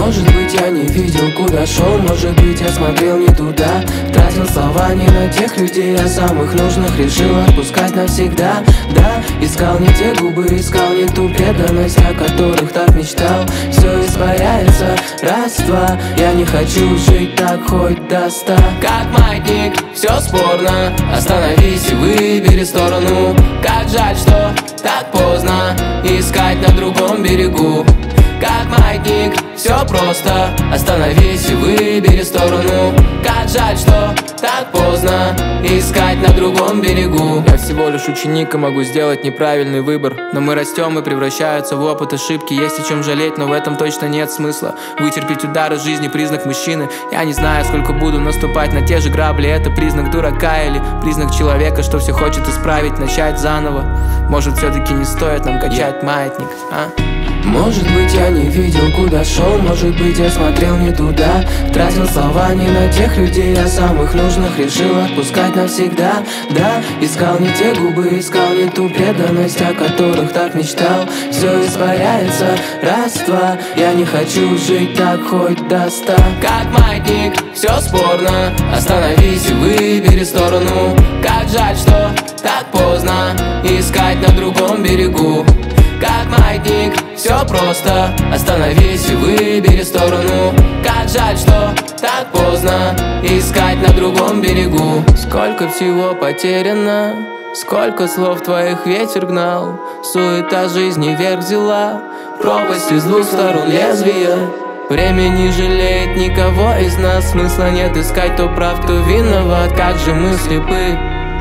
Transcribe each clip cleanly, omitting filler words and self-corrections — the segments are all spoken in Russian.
Может быть, я не видел, куда шел. Может быть, я смотрел не туда. Тратил слова не на тех людей, а самых нужных решил отпускать навсегда. Да, искал не те губы, искал не ту преданность, о которых так мечтал. Все испаряется, раз-два. Я не хочу жить так хоть до 100. Как маятник, все спорно. Остановись и выбери сторону. Как жаль, что так поздно искать на другом берегу. Как маятник, все просто. Остановись и выбери сторону. Как жаль, что так поздно искать на другом берегу. Я всего лишь ученик и могу сделать неправильный выбор. Но мы растем и превращаются в опыт ошибки. Есть о чем жалеть, но в этом точно нет смысла. Вытерпеть удары жизни — признак мужчины. Я не знаю, сколько буду наступать на те же грабли. Это признак дурака или признак человека, что все хочет исправить, начать заново. Может, все-таки не стоит нам качать маятник, а? Может быть, я не видел, куда шел. Может быть, я смотрел не туда. Тратил слова не на тех людей, а самых нужных решил отпускать навсегда. Да, искал не те губы, искал не ту преданность, о которых так мечтал. Все испаряется, раз-два. Я не хочу жить так хоть до 100. Как маятник, все спорно. Остановись и выбери сторону. Как жаль, что так поздно искать на другом берегу. Как маятник, все просто. Остановись и выбери сторону. Как жаль, что так поздно искать на другом берегу. Сколько всего потеряно, сколько слов твоих ветер гнал. Суета жизни вверх взяла, пропасть из двух сторон лезвия. Время не жалеет никого из нас. Смысла нет искать, кто прав, кто виноват. Как же мы слепы,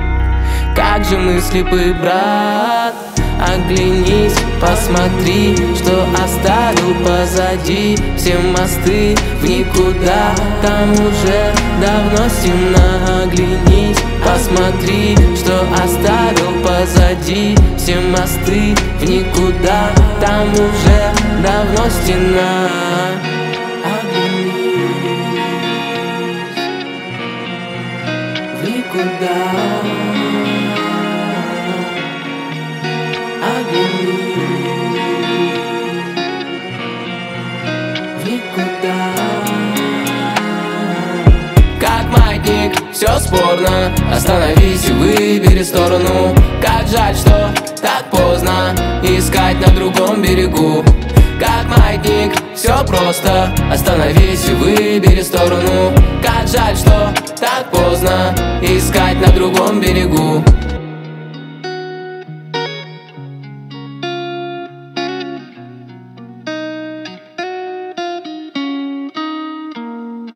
как же мы слепы, брат. Оглянись, посмотри, что оставил позади. Все мосты в никуда, там уже давно стена. Оглянись, посмотри, что оставил позади. Все мосты в никуда, там уже давно стена. Оглянись в никуда. Как маятник, все спорно. Остановись и выбери сторону. Как жаль, что так поздно искать на другом берегу. Как маятник, все просто. Остановись и выбери сторону. Как жаль, что так поздно искать на другом берегу.